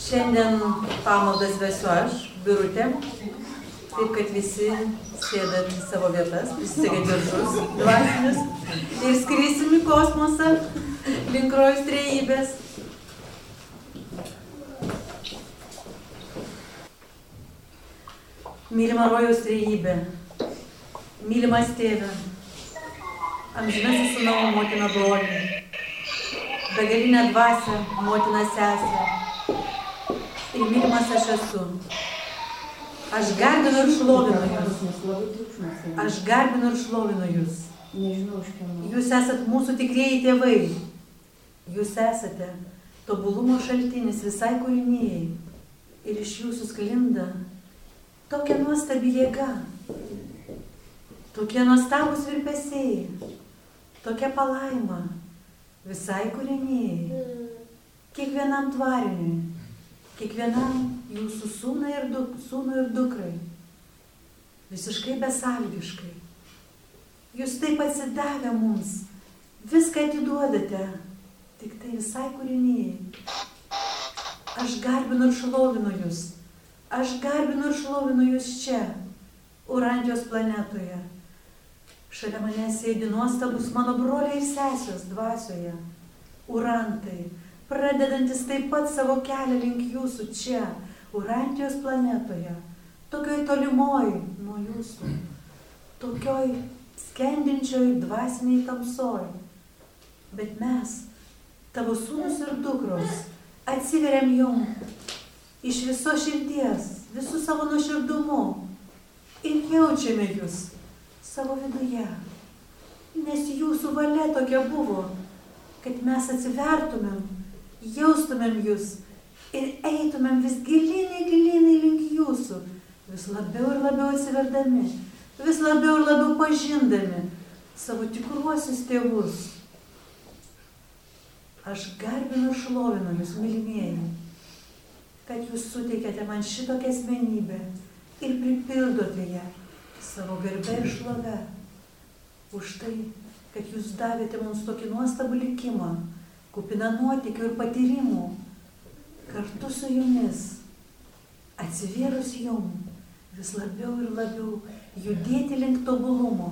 Šiandien pamaldas vesiu aš, Birutė, taip kad visi sėdat į savo vietas, prisisegę diržus dvasinius ir skrisim į kosmosą link Rojaus trejybės. Mylima Rojaus trejybė, mylimas tėve, amžinasis sūnau, motina brolį, begalinė dvasia, motina sesė. Ir mylimas aš esu. Aš garbinu ir šlovinu jūs. Aš garbinu ir šlovinu jūs. Jūs esat mūsų tikrieji tėvai. Jūs esate tobulumo šaltinis visai kūrinijai. Ir iš jūsų sklinda tokia nuostabi jėga. Tokie nuostabūs virpesiai. Tokia palaima visai kūrinijai. Kiekvienam tvariniui. Kiekvienam jūsų sūnui ir dukrai, visiškai besąlygiškai. Jūs taip atsidavę mums, viską atiduodate, tik tai visai kūrinijai. Aš garbinu ir šlovinu jūs. Aš garbinu ir šlovinu jūs čia, Urantijos planetoje. Šalia manęs sėdi nuostabus mano broliai ir sesės dvasioje, Urantai, pradedantis taip pat savo kelią link jūsų čia, Urantijos planetoje, tokioj tolimoj nuo jūsų, tokioj skendinčioj dvasiniai tamsoj. Bet mes, tavo sūnus ir dukros, atsiveriam jum iš viso širdies, visų savo nuoširdumu ir jaučiame jūs savo viduje, nes jūsų valia tokia buvo, kad mes atsivertumėm, jaustumėm jūs ir eitumėm vis giliniai link jūsų, vis labiau ir labiau atsiverdami, vis labiau ir labiau pažindami savo tikruosius tėvus. Aš garbinu ir šlovinu jūs, mylimieji, kad jūs suteikėte man šitokią asmenybę ir pripildote ją savo garbę ir šlovę. Už tai, kad jūs davėte mums tokį nuostabų likimą, kupiną nuotykių ir patyrimų, kartu su jumis, atsivėrus jum, vis labiau ir labiau judėti link tobulumo.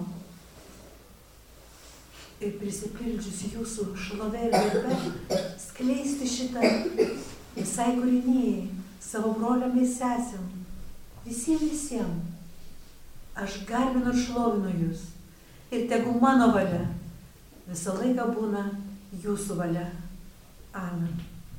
Ir prisipildžius jūsų šlovę ir garbę, skleisti šitą visai kūrinijai, savo broliam ir sesėm, visiems. Aš garbinu ir šlovinu jūs. Ir tegu mano valia visą laiką būna jūsų valia. Amen.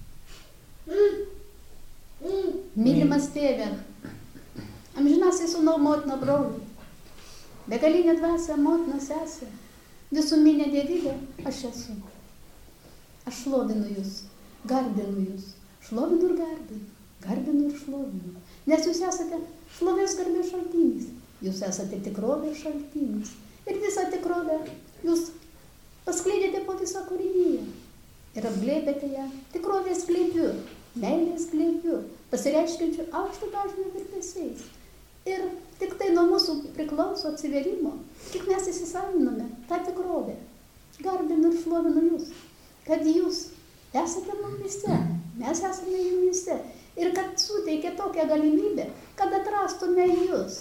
Mylimas tėve, amžinasis sūnau, motina brolių, begalinė dvasia, motina sesė, visuminė dievybė, aš esu. Aš šlovinu jūs, garbinu jūs, šlovinu ir garbinu, garbinu ir šlovinu, nes jūs esate šlovės garbės šaltinis, jūs esate tikrovės šaltinis ir visą tikrovę jūs paskleidėte po visą kūriniją ir apglėbėte ją tikrovės glėbiu, meilės glėbiu, pasireiškiančiu aukšto dažnio virpesiais. Ir tik tai nuo mūsų priklauso atsiverimo, kiek mes įsisaviname tą tikrovę. Garbinu ir šlovinu jūs, kad jūs esate mumise, mes esame jumise ir kad suteikė tokią galimybę, kad atrastume jūs,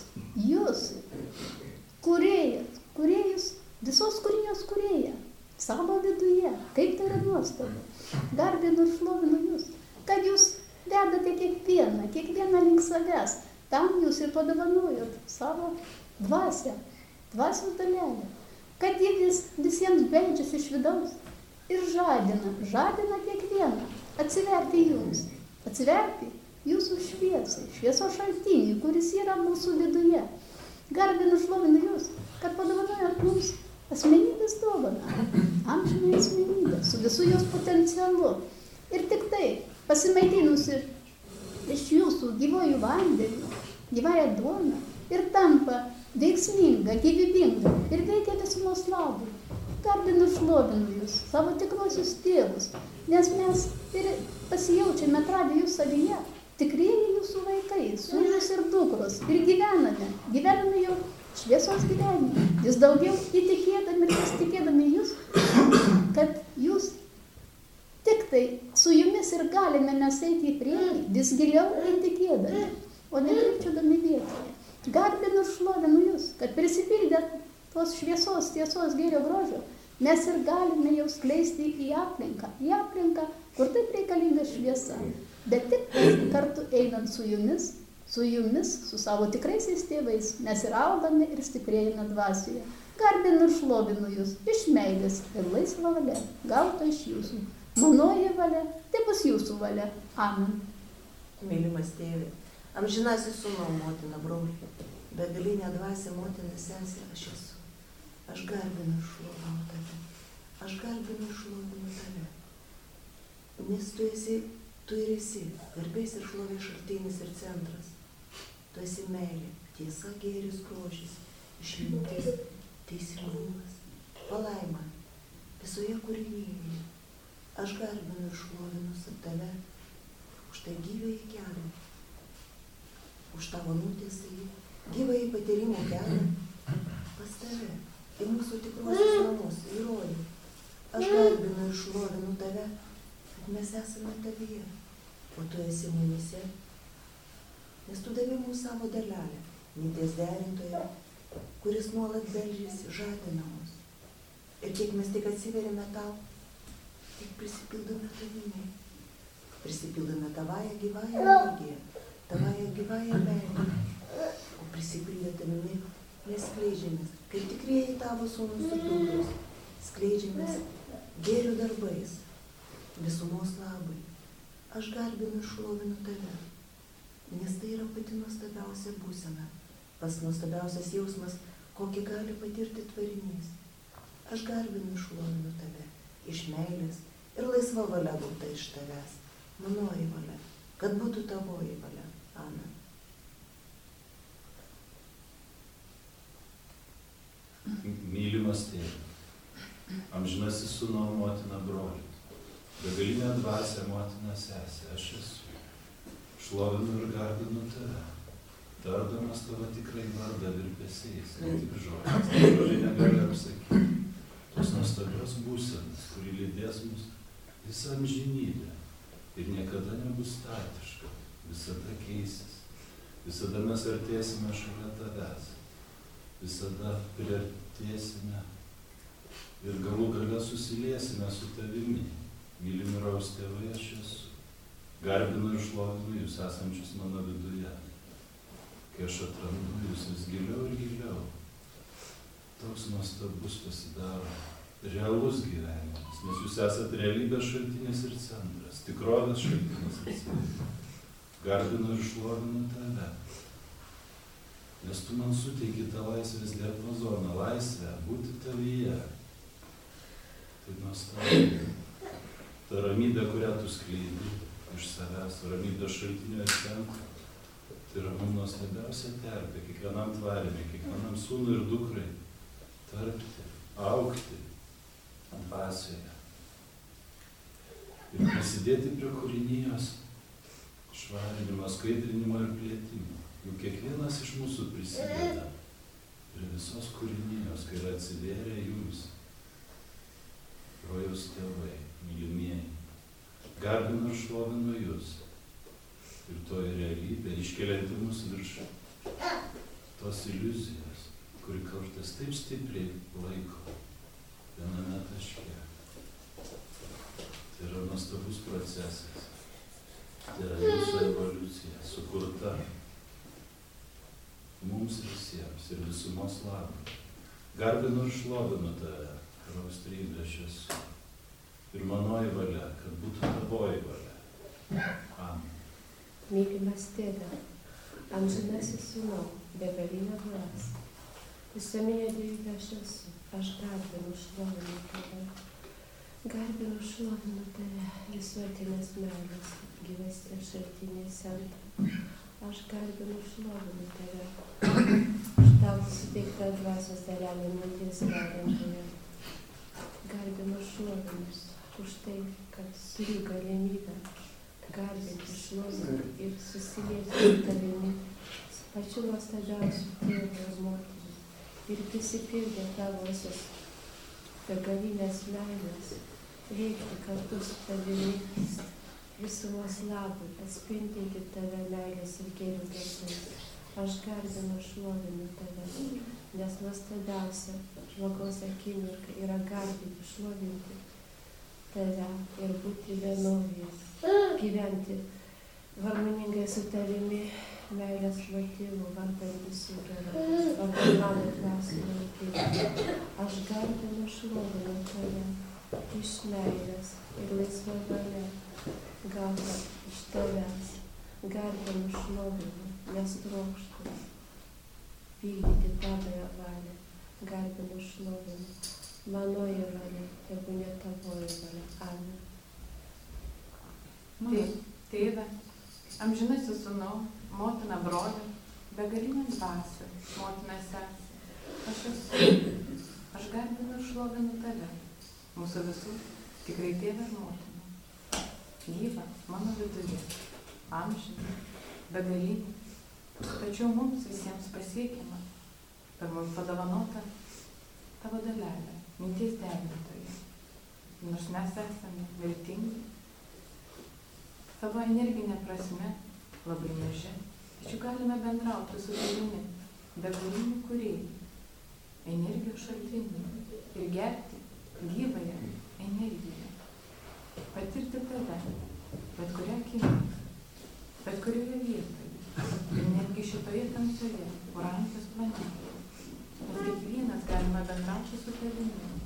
kūrėjus, visos kūrinijos kūrėją, savo viduje, kaip tai yra nuostabu. Garbinu ir šlovinu jūs, kad jūs vedate kiekvieną link savęs, tam jūs ir padovanojot savo dvasią, dvasios dalelę, kad jie visiems beldžiasi iš vidaus ir žadina kiekvieną, atsiverti jums, atsiverti jūsų šviesai, šviesos šaltinį, kuris yra mūsų viduje. Garbinu šlovinu jūs, kad padovanojot mums asmenybės dovaną, amžinę asmenybę, su visų jos potencialu. Ir tik tai, pasimaitinus iš jūsų gyvojų vandenių, gyvąją duoną, ir tampa veiksminga, gyvybinga, ir veikia visumos labui. Garbinu šlovinu jūs, savo tikruosius tėvus, nes mes ir pasijaučiame atradę jūs savyje, tikrieji jūsų vaikai, sūnūs ir dukros, ir gyvename jau šviesos gyvenimą, vis daugiau įtikėdami ir pasitikėdami jūs, kad jūs tik tai Su jumis ir galime mes eiti į priekį, vis giliau ir tikėdami, o ne kripčiodami vietoje. Garbinu ir šlovinu jūs, kad prisipildę tos šviesos, tiesos, gėrio, grožio, mes ir galime jau skleisti į aplinką, kur taip reikalinga šviesa. Bet tik kartu einant su jumis, su savo tikraisiais tėvais, mes ir augame ir stiprėjame dvasioje. Garbinu ir šlovinu jūs iš meilės ir laisva valia, gauta iš jūsų. Manoji valia, tai bus jūsų valia. Amen. Mylimas tėve, amžinasis sūnau, motina, broli, begalinė dvasia, motina, sesė, aš esu. Aš garbinu ir šlovinu tave. Aš garbinu ir šlovinu tave. Nes tu ir esi garbės ir šlovės šaltinis ir centras. Tu esi meilė, tiesa, gėris, grožis, išmintis, teisingumas, palaima visoje kūrinyje. Aš garbinu ir šlovinu tave už tai gyvąjį kelią, už tavo nutiesąjį gyvąjį patyrimo kelią pas tave, į mūsų tikruosius namus, į rojų. Aš garbinu ir šlovinu tave, kad mes esame tavyje, o tu esi mumise, nes tu davei mums savo dalelę, minties derintoje, kuris nuolat beldžiasi, žadina mus. Ir kiek mes tik atsiverime tau, tik prisipildome tavimi, prisipildome tavąją gyvąją energiją, tavąją gyvąją meilę, o prisipildę tavimi mes skleidžiamės, kaip tikrieji tavo sūnus ir dukros, skleidžiamės gėrio darbais, visumos labai. Aš garbinu ir šlovinu tave, nes tai yra pati nuostabiausia būsena, pats nuostabiausias jausmas, kokį gali patirti tvarinys. Aš garbinu ir šlovinu tave iš meilės ir laisva valia gauta iš tavęs, manoji valia, kad būtų tavoji valia. Amen. Mylimas tėve, amžinasis sūnau, motina, broli, begalinė dvasia, motina, sesė, aš esu. Šlovinu ir garbinu tave, tardamas tavo tikrai vardą virpesiais, ne tik žodžiais, žodžiai negali apsakyti. Tos nuostabios būsenos, kuri lydės mus visą amžinybę ir niekada nebus statiška, visada keisis, visada mes artėsime šalia tavęs, visada priartėsime ir galų gale susiliesime su tavimi. Mylimi raus tėvai, aš esu. Garbinu ir šlovinu jūs esančius mano viduje, kai aš atrandu jūs vis giliau ir giliau. Toks nuostabus pasidaro realus gyvenimas, nes jūs esate realybės šaltinis ir centras, tikrovės šaltinis ir centras. Garbinu ir šlovinu tave, nes tu man suteiki tą laisvės diapazoną, laisvę būti tavyje. Tai nuostabu. Ta ramybė, kurią tu skleidi iš savęs, ramybė šaltinio ir centro, tai yra mums nuostabiausia terpė, kiekvienam tvariniui, kiekvienam sūnui ir dukrai tarpti, augti dvasioje ir prisidėti prie kūrinijos švarinimo, skaidrinimo ir plėtimo. Juk kiekvienas iš mūsų prisideda prie visos kūrinijos, kai yra atsivėrę jums, rojaus tėvai, mylimieji. Garbinu ir šlovinu jūs ir toji realybė, iškelianti mus virš tos iliuzijos, kuri kartais taip stipriai laiko viename taške. Tai yra nuostabus procesas. Tai yra jūsų evoliucija, sukurta mums visiems ir visumos labui. Garbinu ir šlovinu tave, Raus Trybė, aš esu. Ir manoji valia, kad būtų tavoji valia. Amen. Mylimas tėve, amžinasis sūnau, begalinė dvasia, visuomenė dievybė aš esu, aš garbinu, šlovinu tave. Garbinu, šlovinu tave, visuotinės meilės, gyvasties šaltinės centrą. Aš garbinu, šlovinu tave, už tau suteiktą dvasios dalelę minties derintoje. Garbinu, šlovinu už tai, kad turiu galimybę garbinti, šlovinti ir susilieti su tavimi, su pačiu nuostabiausiu tėvu ir moterį, ir prisipildė tavosios begalinės meilės, veikti kartu su tavimi, visumos labui, atspindinti tave meilės ir gėrių dvasiomis. Aš garbinu, šlovinu tave, nes nuostabiausia žmogaus akimirka yra garbinti, šlovinti tave ir būti vienovėje, gyventi harmoningai su tavimi, meilės motyvų, vardan visų gerų, vardan mano dvasinio motyvų. Aš garbinu, šlovinu tave iš meilės ir laisva valia, gauta iš tavęs. Garbinu, šlovinu, nes trokštu vykdyti tavąją valią. Garbinu, šlovinu, manoji valia, tegu ne tavoji valia. Amen. Tėve, amžinasis sūnau, motina broli, begalinė dvasia, motina sesė, aš esu, aš garbinu ir šlovinu tave, mūsų visų tikrai tėvė ir motina, gyva mano viduje, amžina, begalinė, tačiau mums visiems pasiekiama, per mums padovanota tavo dalelė, minties derintoje, nors mes esame vertingi, savo energinė prasme labai maži, tačiau galime bendrauti su tavimi, begaliniu kūrėju, energijos šaltiniu ir gerti gyvąją energiją, patirti tave, bet kurią akimirką, bet kurioje vietoje ir netgi šitoje tamsoje, Uranijos planetoje. Mes kiekvienas galime bendrauti su tavimi,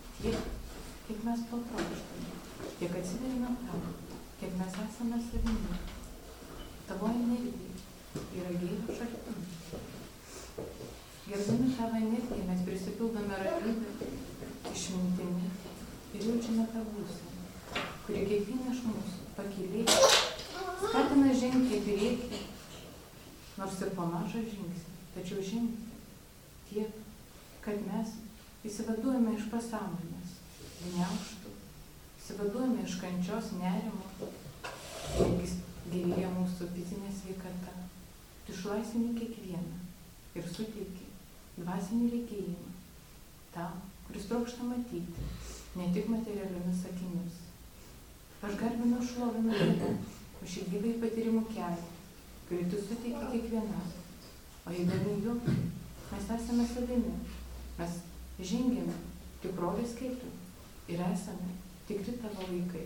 kiek mes to trokštame, kiek atsiverime tau, kiek mes esame savimi. Tavo energija yra gėrio šaltinis. Gerbdami tavo energiją mes prisipildome ramybę, išmintimi ir jaučiame tą būseną, kuri kiekvieną iš mūsų pakylėja, skatina žengti į priekį, nors ir po mažą žingsnį, tačiau žengti tiek, kad mes įsivaduojame iš pasąmonės, gniaužtų, įsivaduojame iš kančios, nerimo, netgi gerėja mūsų fizinė sveikata. Tu išlaisvini kiekvieną ir suteiki dvasinį regėjimą tam, kuris trokšta matyti, ne tik materialiomis akimis. Aš garbinu ir šlovinu tave už šį gyvąjį patyrimų kelią, kurį tu suteiki kiekvienam. O eidami juo, mes esame savimi, mes žengėme tikrovės keliu ir esame tikri tavo vaikai.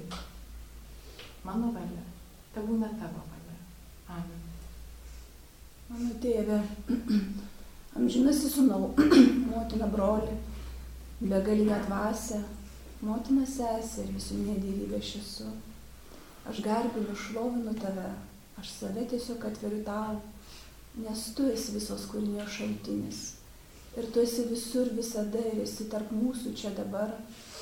Mano valia, tebūna tavo valia. Amen. Mano tėve, amžinasis sūnau, motina broli, begalinė dvasia, motina sesė ir visuminė dievybė aš esu. Aš garbinu, šlovinu tave, aš save tiesiog atveriu tau, nes tu esi visos kūrinijos šaltinis. Ir tu esi visur, visada ir esi tarp mūsų čia dabar.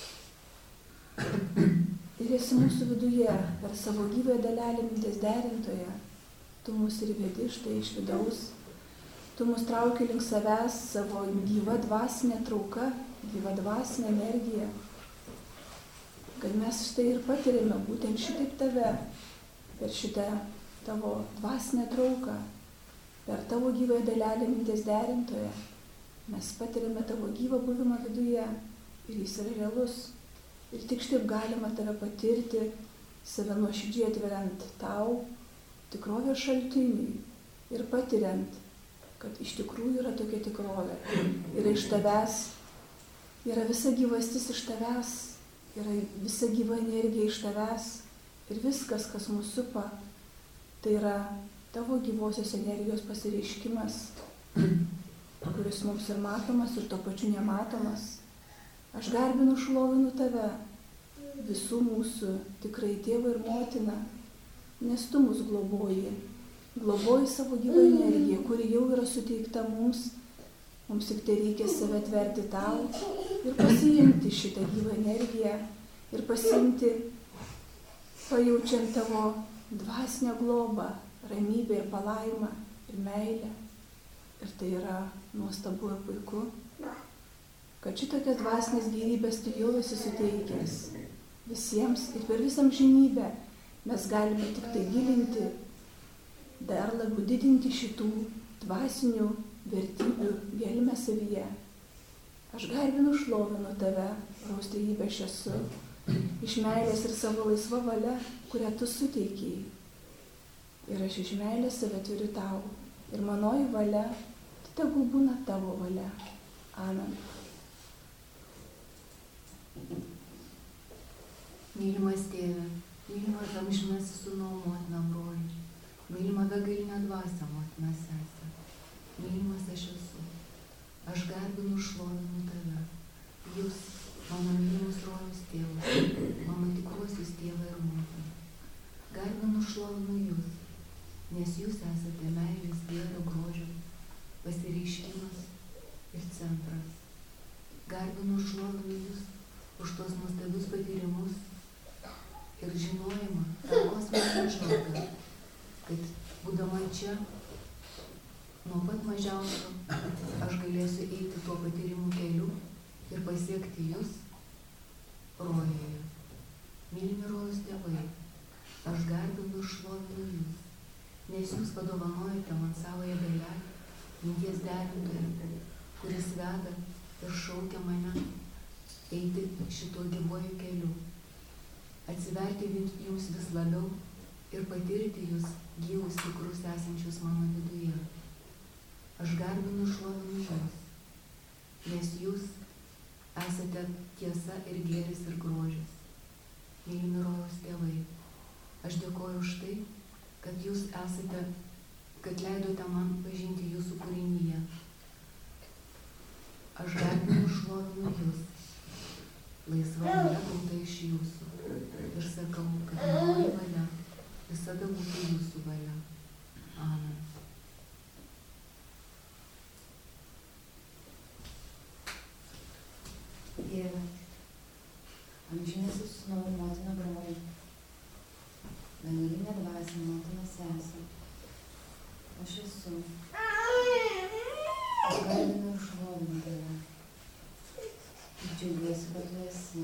Ir esi mūsų viduje, per savo gyvąją dalelę minties derintoje. Tu mus ir vedi štai iš vidaus. Tu mus trauki link savęs savo gyva dvasinė trauka, gyva dvasinė energija. Kad mes štai ir patiriame būtent šitaip tave, per šitą tavo dvasinę trauką, per tavo gyvąją dalelę minties derintoje. Mes patiriame tavo gyvą buvimą viduje ir jis yra realus. Ir tik štaip galima tave patirti, save nuoširdžiai atveriant tau, tikrovės šaltiniui ir patiriant, kad iš tikrųjų yra tokia tikrovė. Yra iš tavęs, yra visa gyvastis iš tavęs, yra visa gyva energija iš tavęs ir viskas, kas mus supa, tai yra tavo gyvosios energijos pasireiškimas, kuris mums ir matomas ir tuo pačiu nematomas. Aš garbinu, šlovinu tave, visų mūsų tikrai tėvą ir motiną, nes tu mus globoji savo gyvą energiją, kuri jau yra suteikta mums tik tai reikia save atverti tau ir pasiimti šitą gyvą energiją ir pasiimti, pajaučiant tavo dvasinę globą, ramybę ir palaimą ir meilę. Ir tai yra nuostabu ir puiku, kad šitokias dvasinės gyvybės tu jau esi suteikęs visiems ir per visą amžinybę mes galime tik tai gilinti, dar labiau didinti šitų dvasinių vertybių gelmę savyje. Aš garbinu, šlovinu tave, raustrybė aš esu, iš meilės ir savo laisva valia, kurią tu suteikėjai. Ir aš iš meilės save turiu tau. Ir manoji valia, tai tegul būna tavo valia. Amen. Mylimas tėve, mylimas amžinasis sūnau, motina, broli, mylima begalinė dvasia, motina, sesė, mylimas aš esu. Aš garbinu, šlovinu tave. Jūs, mano mylimus rojaus tėvus, mano tikruosius tėvą ir motiną. Garbinu, šlovinu jūs, nes jūs esate meilės, gėrio, grožio, pasireiškimas ir centras. Garbinu, šlovinu jūs už tos nuostabius patyrimus ir žinojimą, tą kosminę įžvalgą, kad būdama čia, nuo pat mažiausio, aš galėsiu eiti tuo patyrimų keliu ir pasiekti jūs rojuje. Mylimi rojus tėvai, aš garbinu ir šlovinu jūs, nes jūs padovanojate man savoje dalelę, minties derintoje, kuris veda ir šaukia mane eiti šituo gyvuoju keliu, atsiverti jums vis labiau ir patirti jūs gyvus tikrus esančius mano viduje. Aš garbinu ir šlovinu jūs, nes jūs esate tiesa ir gėris ir grožis. Mylimi rojaus tėvai, aš dėkoju už tai, kad jūs esate, kad leidote man pažinti jūsų kūrinyje. Aš garbinu ir šlovinu jūs, laisva valia gauta iš jūsų. Ir sakau, kad manoji valia visada būtų jūsų valia. Amen. Dieve, amžinasis sūnau, motina, broli, begalinė dvasia, motina, sesė, aš esu. Aš garbinu ir šlovinu tave. Ir džiaugiuosi, kad tu esi.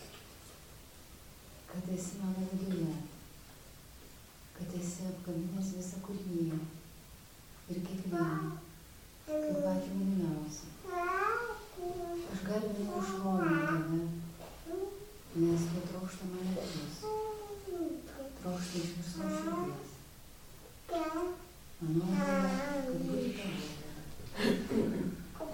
Kad esi mano viduje. Kad esi apkabinęs visą kūriniją. Ir kiekvieną. Kaip patį mylimiausią. Aš garbinu ir šlovinu tave. Nes tu trokšta mane visus. Trokšta iš visos širdies. Mano valia, kad būtų tavo.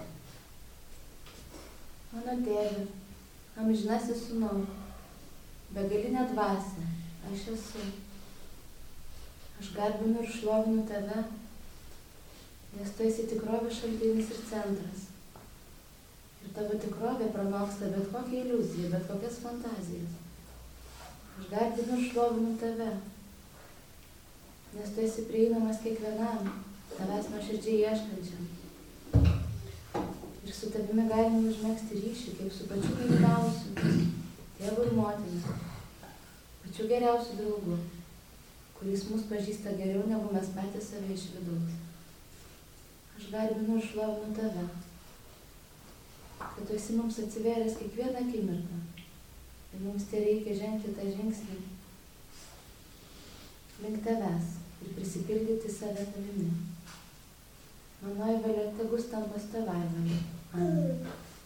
Mano tėve, amžinasis sūnau, begalinė dvasia, aš esu. Aš garbinu ir šlovinu tave, nes tu esi tikrovės šaltinis ir centras. Ir tavo tikrovė pranoksta bet kokią iliuziją, bet kokias fantazijas. Aš garbinu ir šlovinu tave, nes tu esi prieinamas kiekvienam, tavęs nuoširdžiai ieškančiam. Ir su tavimi galime užmegzti ryšį, kaip su pačiu mylimiausiu, tėvu ir motina, pačiu geriausiu draugu, kuris mus pažįsta geriau, negu mes patys save iš vidaus. Aš garbinu ir šlovinu tave, kad tu esi mums atsivėręs kiekvieną akimirką ir mums tai reikia žengti tą žingsnį link tavęs ir prisipildyti save tavimi. Manoji valia tegus tampa tavai valia. Amen.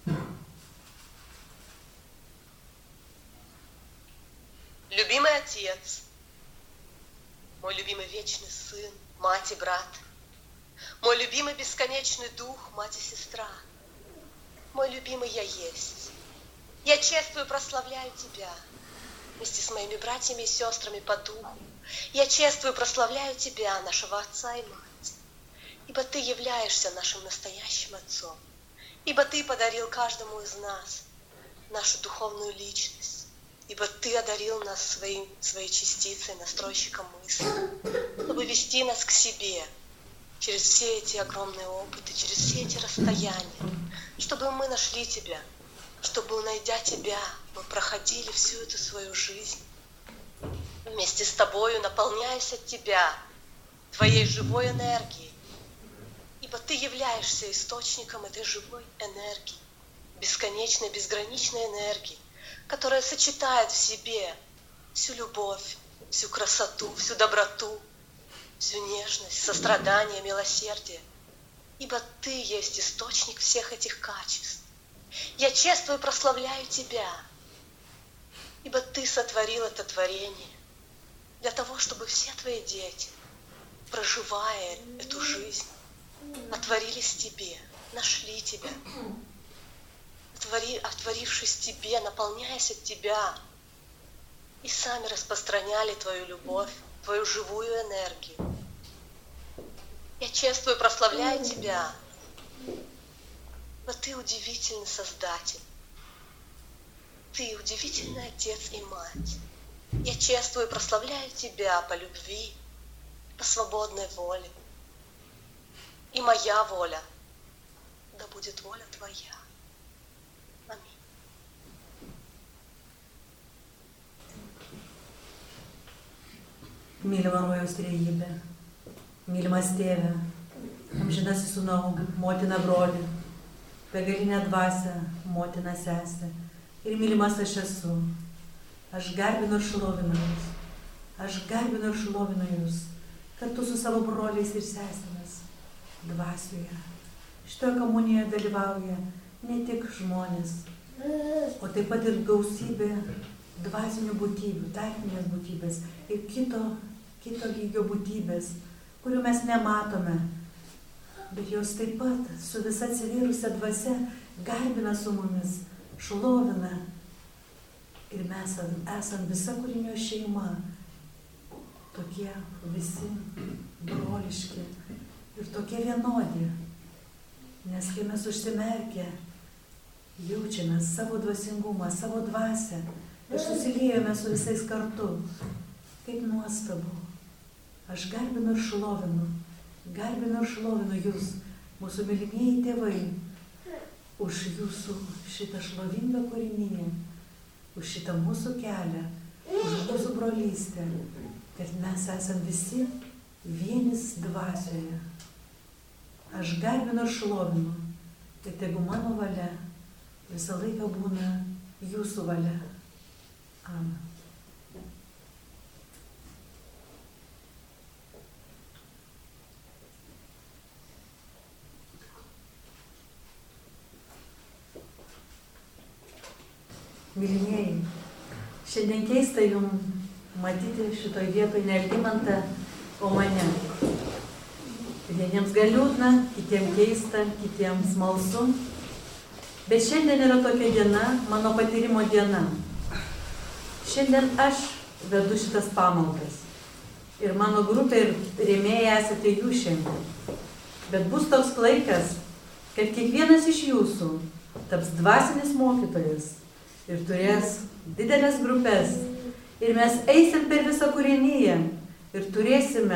Любимый Отец, мой любимый вечный Сын, Мать и Брат, мой любимый бесконечный Дух, Мать и Сестра, мой любимый Я есть. Я чествую и прославляю Тебя вместе с моими братьями и сестрами по Духу. Я чествую и прославляю Тебя, нашего Отца и Мать, ибо Ты являешься нашим настоящим Отцом, ибо Ты подарил каждому из нас нашу духовную личность, ибо Ты одарил нас своей частицей, настройщиком мысли, чтобы вести нас к себе через все эти огромные опыты, через все эти расстояния, чтобы мы нашли Тебя, чтобы, найдя Тебя, мы проходили всю эту свою жизнь вместе с Тобою, наполняясь от Тебя, Твоей живой энергией, ибо Ты являешься источником этой живой энергии, бесконечной, безграничной энергии, которая сочетает в себе всю любовь, всю красоту, всю доброту, всю нежность, сострадание, милосердие, ибо Ты есть источник всех этих качеств. Я чествую и прославляю Тебя, Ибо Ты сотворил это творение для того, чтобы все Твои дети, проживая эту жизнь, отворились Тебе, нашли Тебя, отворившись Тебе, наполняясь от Тебя, и сами распространяли Твою любовь, Твою живую энергию. Я чествую и прославляю Тебя, но Ты удивительный Создатель. Ты удивительный Отец и Мать. Я чествую и прославляю Тебя по любви, по свободной воле. И моя воля, да будет воля Твоя. Аминь. Mylima rojaus trejybė, mylimas tėve, amžinasis sūnau, motina broli, begalinė dvasia, motina sesė ir mylimas aš esu. Aš garbinu ir šlovinu jūs. Aš garbinu ir šlovinu jūs kartu su savo broliais ir sesėmis dvasioje. Šitoje komunijoje dalyvauja ne tik žmonės, o taip pat ir gausybė dvasinių būtybių, tarpinės būtybės ir kito lygio būtybės, kurių mes nematome, bet jos taip pat su visa atsivėrusia dvasia garbina su mumis, šlovina. Ir mes esam visa kūrinio šeima, tokie visi broliški ir tokie vienodi. Nes kai mes užsimerkę, jaučiame savo dvasingumą, savo dvasią ir susiliejome su visais kartu. Kaip nuostabu. Aš garbinu ir šlovinu jūs, mūsų mylimieji tėvai, už jūsų šitą šlovingą kūriniją, už šitą mūsų kelią, už mūsų brolystę, kad mes esam visi vienis dvasioje. Aš garbinu ir šlovinu, kad tegu mano valia visą laiką būna jūsų valia. Amen. Mylimieji, šiandien keista jums matyti šitoj vietoj ne Algimantą, o mane. Vieniems gal liūdna, kitiems keista, kitiems smalsu. Bet šiandien yra tokia diena, mano patyrimo diena. Šiandien aš vedu šitas pamaldas. Ir mano grupė ir rėmėjai esate jūs šiandien. Bet bus toks laikas, kad kiekvienas iš jūsų taps dvasinis mokytojas ir turės didelės grupės. Ir mes eisim per visą kūriniją ir turėsime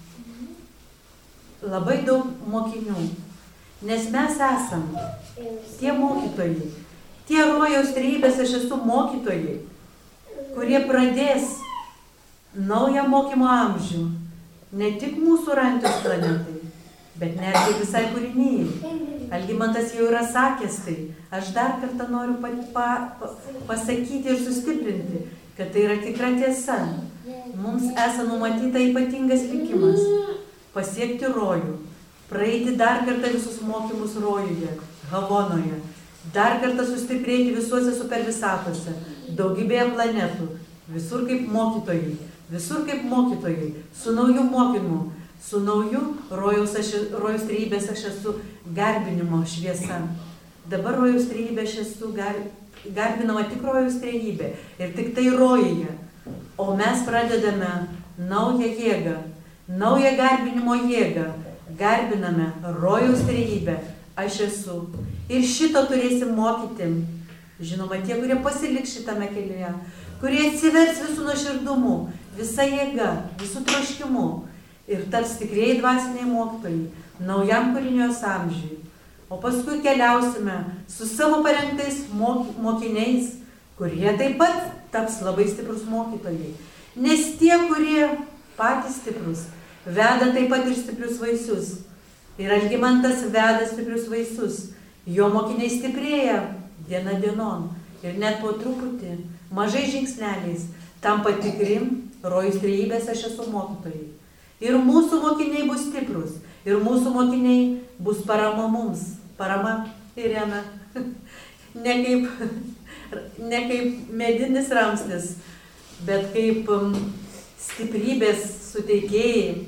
labai daug mokinių. Nes mes esam tie mokytojai, tie rojaus trejybės aš esu mokytojai, kurie pradės naują mokymo amžių. Ne tik mūsų Rantijos planetai, bet netgi visai kūrinyjai. Algimantas jau yra sakęs tai. Aš dar kartą noriu pasakyti ir sustiprinti, kad tai yra tikra tiesa. Mums esą numatyta ypatingas likimas – pasiekti rojų, praeiti dar kartą visus mokymus rojuje, Havonoje, dar kartą sustiprėti visuose supervisatuose, daugybėje planetų, visur kaip mokytojai, su nauju mokymu, su nauju rojaus trejybės aš esu garbinimo šviesa. Dabar rojaus trejybė aš esu garbinama tik rojaus trejybė ir tik tai rojuje. O mes pradedame naują jėgą, naują garbinimo jėgą. Garbiname rojaus trejybę aš esu. Ir šito turėsim mokyti. Žinoma, tie, kurie pasiliks šitame kelyje, kurie atsivers visų nuoširdumu, visa jėga, visų troškimu. Ir taps tikrieji dvasiniai mokytojai naujam kūrinijos amžiui. O paskui keliausime su savo parengtais mokiniais, kurie taip pat taps labai stiprus mokytojai. Nes tie, kurie patys stiprus, veda taip pat ir stiprius vaisius. Ir Algimantas veda stiprius vaisius. Jo mokiniai stiprėja diena dienon. Ir net po truputį, mažai žingsneliais, tampa tikrim rojus trejybės aš esu mokytojai. Ir mūsų mokiniai bus stiprus. Ir mūsų mokiniai bus parama mums. Parama Irena. Ne kaip ne kaip medinis ramstis, bet kaip stiprybės suteikėjai.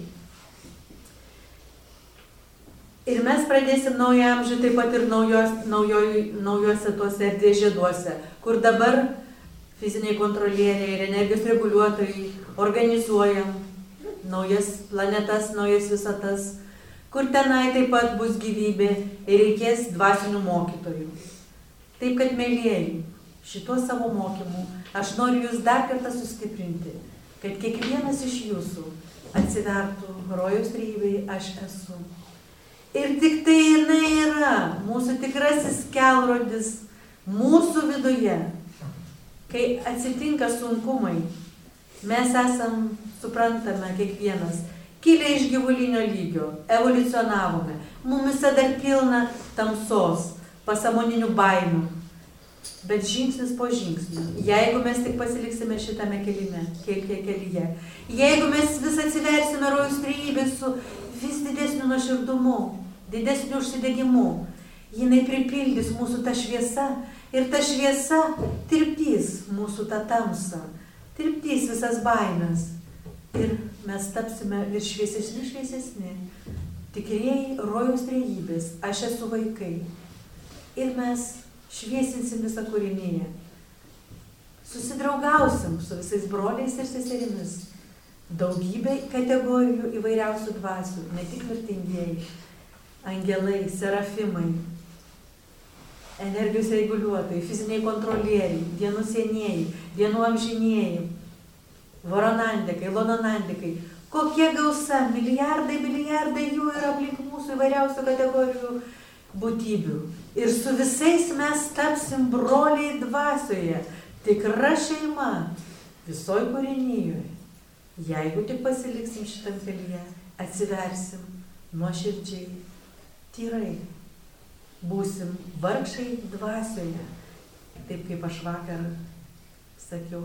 Ir mes pradėsim naują amžių taip pat ir naujose tuose erdvės žieduose, kur dabar fiziniai kontrolieriai ir energijos reguliuotojai organizuojam naujas planetas, naujas visatas, kur tenai taip pat bus gyvybė ir reikės dvasinių mokytojų. Taip kad, mėlyjeji, šituo savo mokymu aš noriu jūs dar kartą sustiprinti, kad kiekvienas iš jūsų atsivertų rojaus trejybei aš esu. Ir tik tai jinai yra mūsų tikrasis kelrodis mūsų viduje. Kai atsitinka sunkumai, mes esam, suprantame kiekvienas, kilę iš gyvulinio lygio, evoliucionavome, mumise dar pilna tamsos, pasąmoninių baimių. Bet žingsnis po žingsnio, jeigu mes tik pasiliksime šitame kelyje, jeigu mes vis atsiversime rojaus trejybę su vis didesniu nuoširdumu, didesniu užsidegimu, jinai pripildys mūsų tą šviesą ir ta šviesa tirpdys mūsų tą tamsą, tirpdys visas baimės ir mes tapsime vis šviesesni, tikrieji rojaus trejybės, aš esu vaikai ir mes šviesinsim visą kūriniją, susidraugausim su visais broliais ir seserimis, daugybė kategorijų įvairiausių dvasių, ne tik mirtingieji, angelai, serafimai, energijos reguliuotojai, fiziniai kontrolieriai, dienų senieji, dienų amžinieji, varonandikai, lononandikai. Kokie gausa, milijardai jų yra aplink mūsų įvairiausių kategorijų būtybių. Ir su visais mes tapsim broliai dvasioje, tikra šeima, visoj kūrinijoje. Jeigu tik pasiliksim šitam kelyje, atsiversim nuoširdžiai, tyrai, būsim vargšai dvasioje. Taip kaip aš vakar sakiau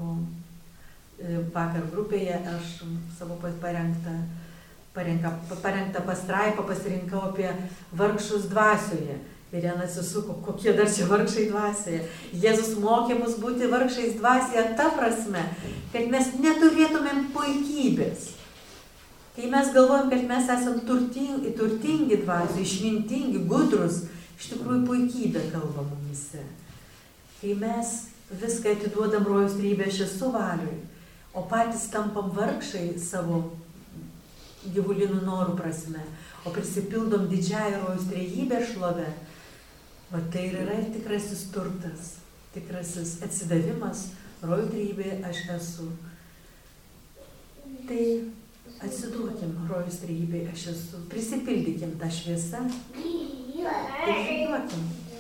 vakar grupėje, aš savo parengtą pastraipą pasirinkau apie vargšus dvasioje. Ir jie atsisuko, kokie dar čia vargšai dvasioje. Jėzus mokė mus būti vargšais dvasioje ta prasme, kad mes neturėtumėm puikybės. Kai mes galvojam, kad mes esam turtingi dvasiai, išmintingi, gudrus, iš tikrųjų puikybė kalba mumise. Kai mes viską atiduodam rojaus trejybę aš esu valiui, o patys tampam vargšai savo gyvulinų norų prasme, o prisipildom didžiąją rojaus trejybę šlovę, va tai ir yra tikrasis turtas, tikrasis atsidavimas rojaus trejybė aš esu. Tai atsiduokim rojaus trejybei aš esu, prisipildykim tą šviesą ir žyduokim.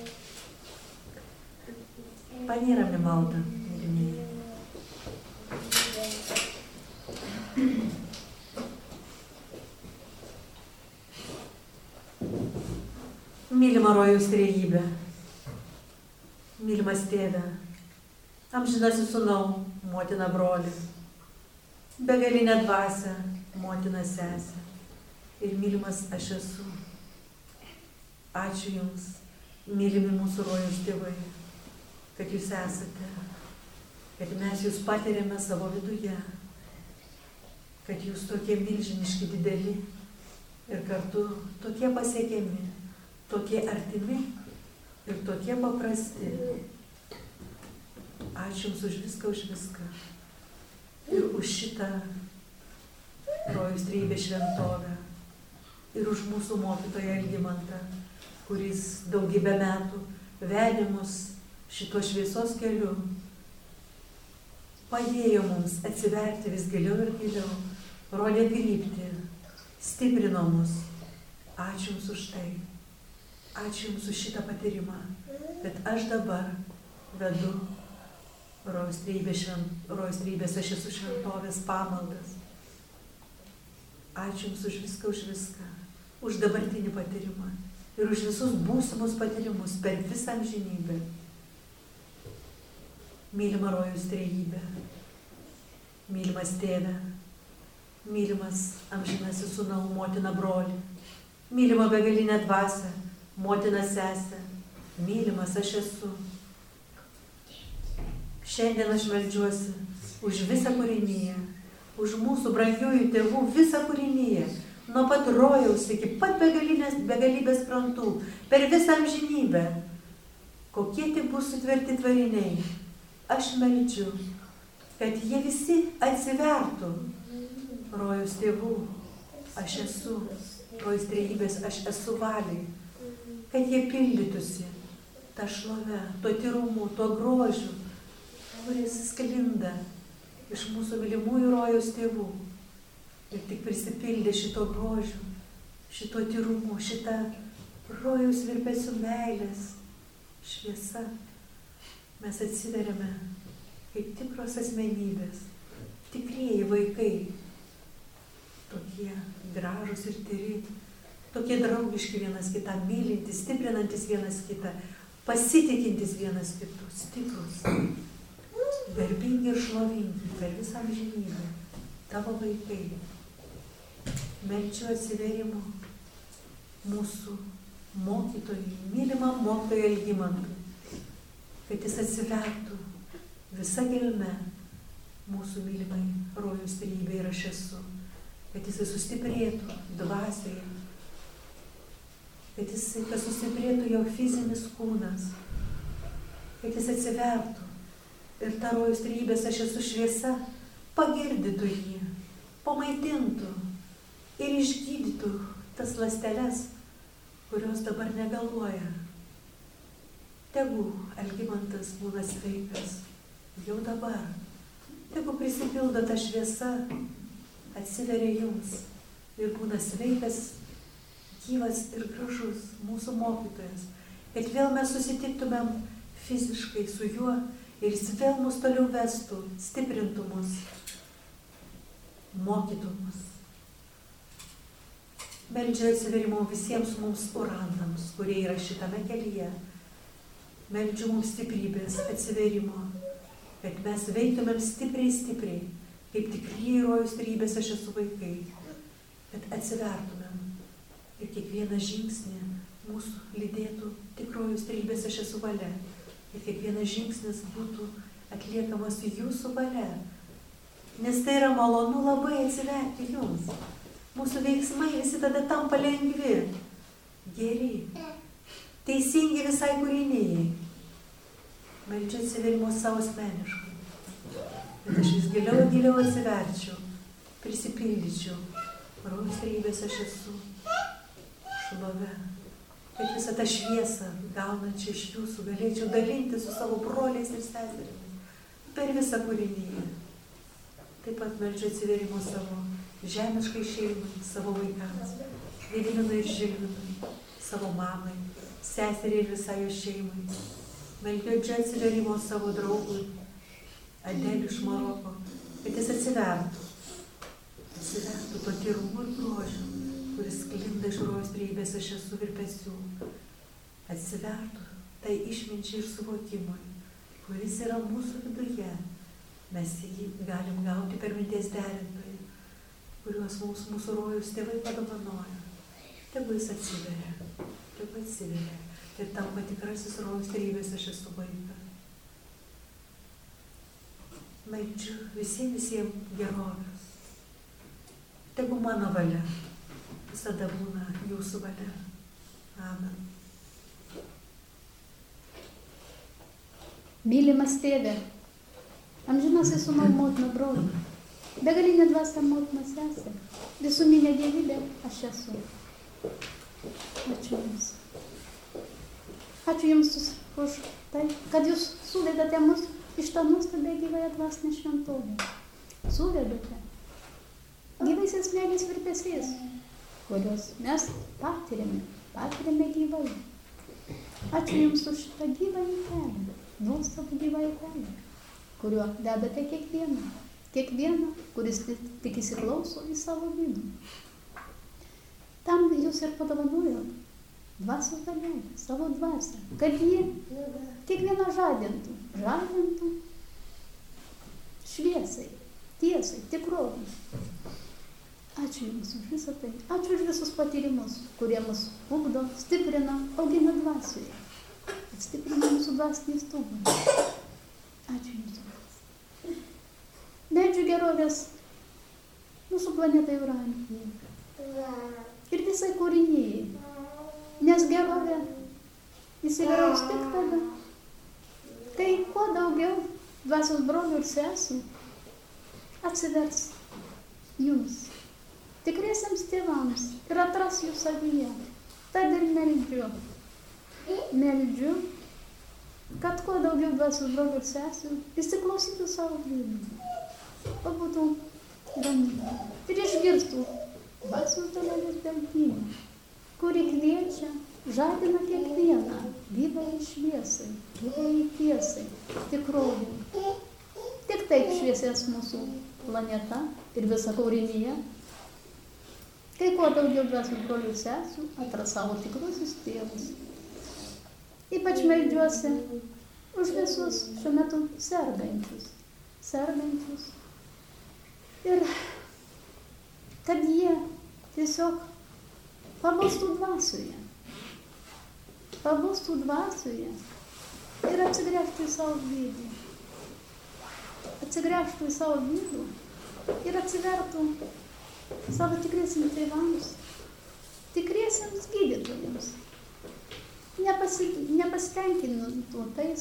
Panyram į maldą, mylimieji. Mylima rojaus trejybė, mylimas tėve, amžinasis sūnau, motina broli, begalinė dvasia, motina sesė ir mylimas aš esu. Ačiū Jums, mylimi mūsų rojaus tėvai, kad Jūs esate, kad mes Jūs patiriame savo viduje, kad Jūs tokie milžiniški dideli ir kartu tokie pasiekiami, tokie artimi ir tokie paprasti. Ačiū Jums už viską ir už šitą rojaus trejybės šventovę ir už mūsų mokytoją Algimantą, kuris daugybę metų vedė mus šito šviesos keliu, padėjo mums atsiverti vis giliau ir giliau, rodė kryptį, stiprino mus. Ačiū Jums už tai. Ačiū Jums už šitą patyrimą, kad aš dabar vedu rojaus trejybės aš esu šventovės pamaldas. Ačiū Jums už viską, už dabartinį patyrimą ir už visus būsimus patyrimus per visą amžinybę. Mylima rojaus trejybė, mylimas tėve, mylimas amžinasis sūnau, motina broli, mylima begalinė dvasia, motina sesė, mylimas aš esu. Šiandien aš meldžiuosi už visą kūrinyje, už mūsų brangiųjų tėvų visą kūrinyje, nuo pat rojaus iki pat begalybės krantų, per visą amžinybę. Kokie tik bus sutverti tvariniai, aš meldžiu, kad jie visi atsivertų. Rojaus tėvų, aš esu, rojaus trejybės, aš esu valiai, kad jie pildytųsi tą šlovę, tuo tyrumu, tuo grožiu, kuris sklinda iš mūsų mylimųjų rojaus tėvų. Ir tik prisipildė šito grožiu, šito tyrumu, šitą rojaus virpesių meilės šviesa. Mes atsiveriame kaip tikros asmenybės, tikrieji vaikai, tokie gražūs ir tyri, tokie draugiški vienas kitą, mylintys, stiprinantis vienas kitą, pasitikintis vienas kitų, stiprus, garbingi ir šlovingi per visą amžinybę, tavo vaikai. Meldžiu atsiverimo mūsų mokytojui, mylimam mokytojui Algimantui, kad jis atsivertų visą gelmę mūsų mylimai rojaus trejybei ir aš esu, kad jis sustiprėtų dvasioje, kad sustiprėtų jo fizinis kūnas, kad jis atsivertų ir ta rojaus trejybės aš esu šviesa pagirdytų jį, pamaitintų ir išgydytų tas ląsteles, kurios dabar negaluoja. Tegu Algimantas būna sveikas jau dabar, tegu prisipildo ta šviesa, atsiveria jums ir būna sveikas, gyvas ir gražus mūsų mokytojas, kad vėl mes susitiktumėm fiziškai su juo ir jis vėl mus toliau vestų, stiprintų mus, mokytų mus. Meldžiu atsiverimo visiems mums orantams, kurie yra šitame kelyje. Meldžiu mums stiprybės atsiverimo, kad mes veiktumėm stipriai, kaip tikrieji rojaus trejybės aš esu vaikai, kad atsivertumėm ir kiekvieną žingsnį mūsų lydėtų tik rojaus trejybės aš esu valia ir kiekvienas žingsnis būtų atliekamas jūsų valia, nes tai yra malonu labai atsiverti jums. Mūsų veiksmai visi tada tampa lengvi, geri, teisingi visai kūrinijai. Meldžiu atsiverimo savo asmeniškai, bet aš vis giliau atsiverčiau, prisipildyčiau. Rojaus trejybės aš esu šlove, kad visą tą šviesą gaunančią iš jūsų galėčiau dalinti su savo broliais ir seserimis per visą kūriniją. Taip pat meldžiu atsiverimo savo žemiškai šeimai, savo vaikams, Gedvinui ir Žilvinui, savo mamai, seseriai ir visai jo šeimai. Meldžiu atsiverimo savo draugui, Adeliu iš Maroko, kad jis atsivertų to tyrumu ir grožiu, kuris sklinda iš rojaus trejybės aš esu virpesių. Atsivertų tai išminčiai ir suvokimui, kuris yra mūsų viduje. Mes jį galim gauti per minties derintojų, kuriuos mūsų rojaus tėvai padovanojo. Tegu jis atsiveria ir tampa tikrasis rojaus trejybės aš esu vaikas. Meldžiu visiems gerovės. Tegu mano valia visada būna jūsų valia. Amen. Mylimas tėve, amžinasis sūnau motina broli, begalinė dvasia motina sesė, visuminė dievybė aš esu. Ačiū Jums. Ačiū Jums už tai, kad Jūs suvedate mus iš tą nuostabią gyvąją dvasinę šventovę. Suvedate gyvaisiais meilės virpesiais, kuriuos mes patiriame gyvai. Ačiū Jums už šitą gyvąjį kelią, nuostabų gyvąjį kelią, kuriuo vedate kiekvieną, kuris tik įsiklauso į savo vidų. Tam Jūs ir padovanojot dvasios dalelę, savo dvasią, kad ji kiekvieną žadintų šviesai, tiesai, tikrovai. Ačiū Jums už visą tai. Ačiū už visus patyrimus, kurie mus ugdo, stiprina, augina dvasioje. Stiprina mūsų dvasinį stuburą. Ačiū Jums. Medžių gerovės mūsų planetai Uranija. Ir visai kūrinijai. Nes gerovė įsivyraus tik tada, kai kuo daugiau dvasios brolių ir sesių atsivers Jums, tikriesiems tėvams, ir atras jų savyje. Tad ir meldžiu, kad kuo daugiau dvasios brolių ir sesių įsiklausytų savo gyvenimą, pabūtų ramybė ir išgirstų dvasios dalelės delfinę, kuri kviečia, žadina kiekvieną gyvąjį šviesai, gyvąjį tiesai, tikrovai. Tik taip šviesės mūsų planeta ir visa kūrinija, kai kuo daugiau dvasios brolių ir sesių atras savo tikruosius tėvus. Ypač meldžiuosi už visus šiuo metu sergančius. Ir kad jie tiesiog pabustų dvasioje. Ir atsigręžtų į savo vidų. Ir atsivertų savo tikriesiams tėvams, tikriesiams gydytojams. Nepasitenkintų tais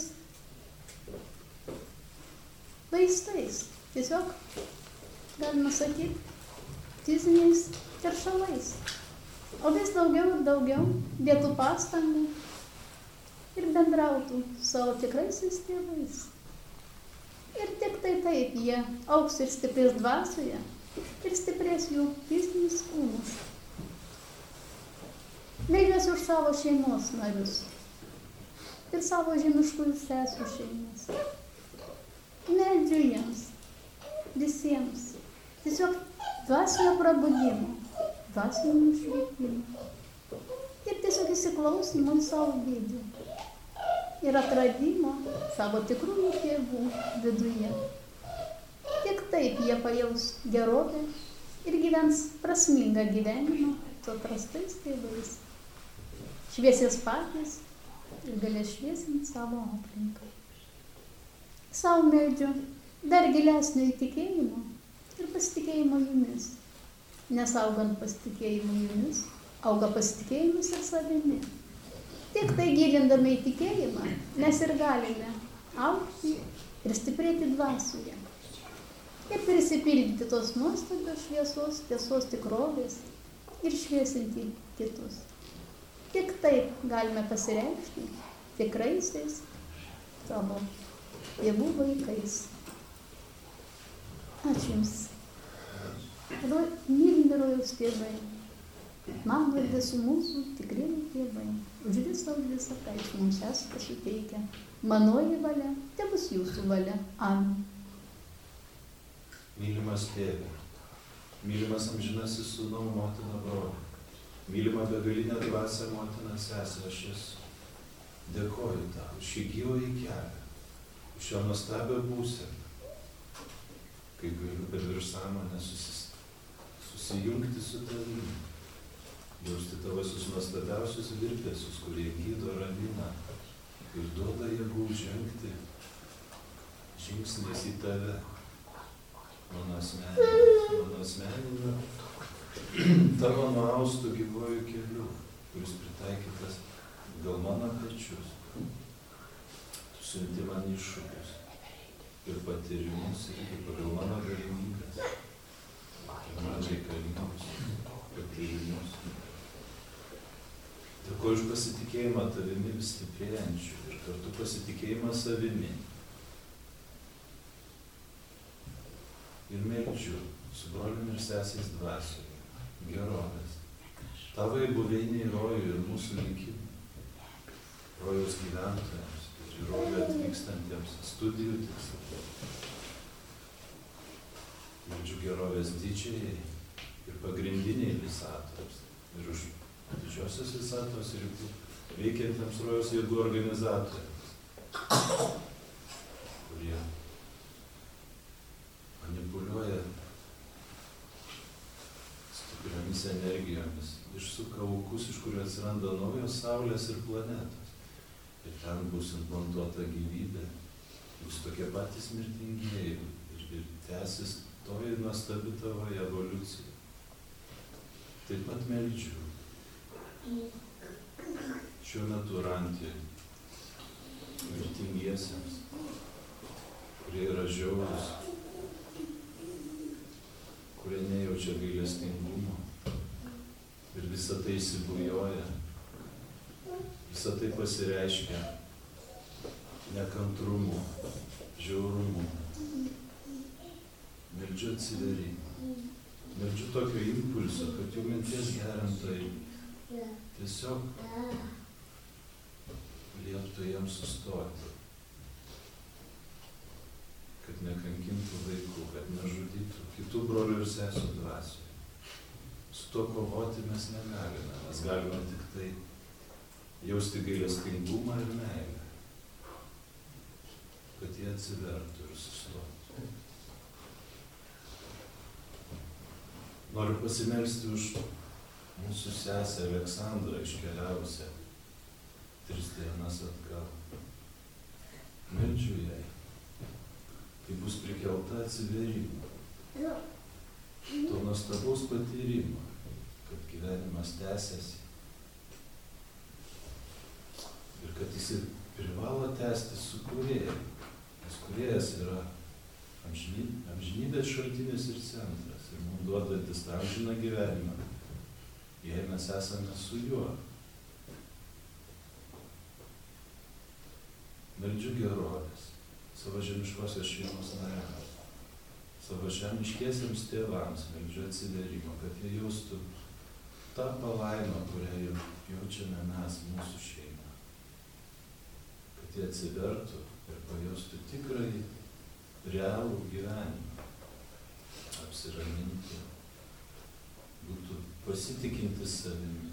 vaistais, tiesiog, galima sakyti, fiziniais teršalais. O vis daugiau ir daugiau dėtų pastangų ir bendrautų savo tikraisiais tėvais. Ir tik tai taip jie augs ir stiprės dvasioje ir stiprės jų fizinis kūnas. Meldžiuosi už savo šeimos narius ir savo žemiškųjų sesių šeimas. Meldžiu jiems, visiems, tiesiog dvasinio prabudimo, dvasinio nušvietimo ir tiesiog įsiklausimo į savo vidų ir atradimo savo tikrųjų tėvų viduje. Tik taip jie pajaus gerovę ir gyvens prasmingą gyvenimą su atrastais tėvais. Šviesės patys ir galės šviesinti savo aplinką. Sau meldžiu dar gilesnio įtikėjimo ir pasitikėjimo Jumis. Nes augant pasitikėjimo Jumis, auga pasitikėjimas ir savimi. Tik tai gilindami įtikėjimą mes ir galime augti ir stiprėti dvasioje. Ir prisipildyti tos nuostabios šviesos, tiesos tikrovės ir šviesinti kitus. Tik taip galime pasireikšti tikraisiais savo tėvų vaikais. Ačiū Jums. Mylimi rojaus tėvai, mano ir visų mūsų tikrieji tėvai, už visą, ką Jūs mums esate suteikę. Manoji valia, tebus Jūsų valia. Amen. Mylimas tėve, mylimas amžinasis sūnau, motina, broli, mylima begalinė dvasia, motina, sesė, aš esu. Dėkoju tau už šį gyvąjį kelią, už šią nuostabią būseną, kai galiu per virš sąmonę susijungti su tavimi, jausti tavosius nuostabiausius virpesius, kurie gydo, ramina ir duoda jėgų žengti žingsniais į tave, mano asmeniniu tavo nuaustų gyvojų keliu, kuris pritaikytas gal mano pečius. Tu siunti man iššūkius ir patyrimus irgi pagal mano galimybės. Ir man reikalingus patyrimus. Dėkoju už pasitikėjimą tavimi vis stiprėjančiu ir kartu pasitikėjimą savimi. Ir meldžiu su broliumi ir sesiais dvasioje gerovės. Tavai buveiniai rojui ir mūsų likimui, rojaus gyventojams ir į rojų atvykstantiems studijų tikslams. Meldžiu gerovės didžiai ir pagrindiniai visatoms ir už didžiosios visatos ribų veikiantiems rojaus jėgų organizatoriams, kurie manipuliuoja stipriomis energijomis, išsuka aukus, iš kurių atsiranda naujos saulės ir planetos. Ir ten bus implantuota gyvybė, bus tokie patys mirtingieji ir tęsis toji nuostabi tavo evoliucija. Taip pat meldžiu šiuo metu rantį mirtingiesiems, kurie yra žiaurūs, kurie nejaučia gailestingumo ir visą tai įsibujoja, visą tai pasireiškia nekantrumu, žiaurumu. Meldžiu atsiverimą, meldžiu tokio impulso, kad jų minties gerintojai tiesiog lieptų jiems sustoti, kad nekankintų vaikų, kad nežudytų kitų brolių ir sesų dvasių. Su to kovoti mes negalime, mes galime tik tai jausti gailestingumą ir meilę, kad jie atsivertų ir sustotų. Noriu pasimelsti už mūsų sesę Aleksandrą iškeliavusią 3 dienas atgal. Meldžiu jai, kai bus prikelta atsiverimo, to nuostabaus patyrimo, kad gyvenimas tęsiasi ir kad jis privalo tęsti su Kūrėju, nes Kūrėjas yra amžinybės šaltinis ir centras ir mums duodantis tą amžiną gyvenimą, jei mes esame su juo. Meldžiu gerovės savo žemiškosios šeimos nariams, savo žemiškiesiems tėvams meldžiu atsiverimo, kad jie jaustų tą palaimą, kurią jaučiame mes, mūsų šeima. Kad jie atsivertų ir pajaustų tikrąjį realų gyvenimą, apsiraminti, būtų pasitikintis savimi.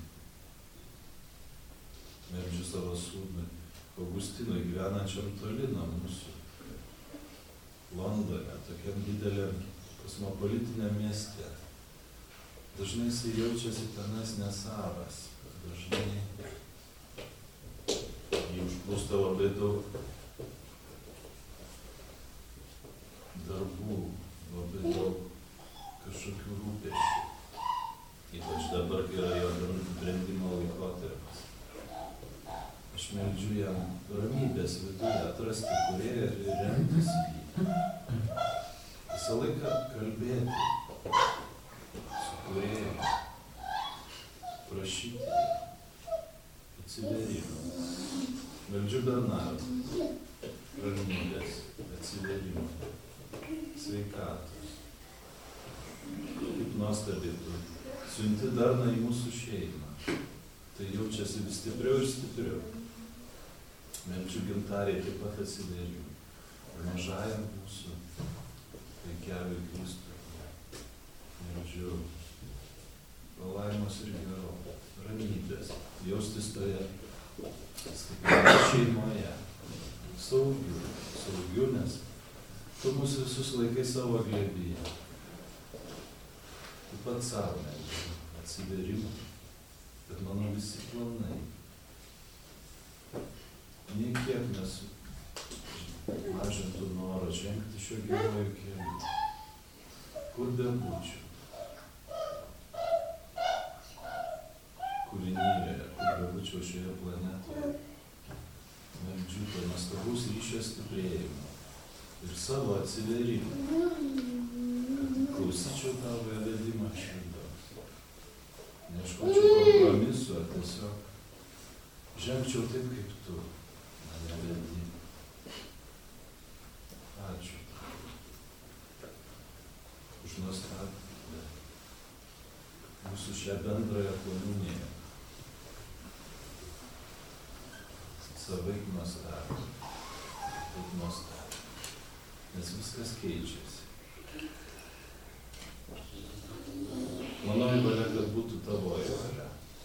Meldžiu savo sūnui Augustinui, gyvenančiam toli nuo mūsų, Londone, tokiam dideliam kosmopolitiniam mieste. Dažnai jisai jaučiasi tenais nesavas, dažnai jį užplūsta labai daug darbų, labai daug kažkokių rūpesčių, ypač dabar, kai yra jo brendimo laikotarpis. Aš meldžiu jam ramybės viduje, atrasti Kūrėją ir remtis jį. Visą laiką kalbėti su Kūrėju, prašyti atsiverimo. Meldžiu Bernardą, ramybės, atsiverimo, sveikatos. Kaip nuostabiai tu siunti darną į mūsų šeimą. Tai jaučiasi vis stipriau ir stipriau. Meldžiu Gintarei taip pat atsiverimo. Mažajam mūsų vaikeliui Kristui. Meldžiu palaimos ir gerovės, ramybės, jaustis toje šeimoje. Saugiu, nes tu mūsų visus laikai savo glėbyje. Taip pat savo meldžiu atsiverimo, kad mano visi planai, nei kiek mažintų norą žengti šio geruoju keliu, kur bebūčiau, kūrinyje, kur bebūčiau šioje planetoje. Meldžiu to nuostabaus ryšio stiprėjimo ir savo atsiverimo, kad klausyčiau tavo vedimą šiandien, neieškočiau kompromisų, ar tiesiog žengčiau taip, kaip tu mane vedi. Ačiū už nuostabę mūsų šią bendrąją komuniją. Savaip nuostabę, taip nuostabę, nes viskas keičiasi. Manoji valia, kad būtų tavoji valia.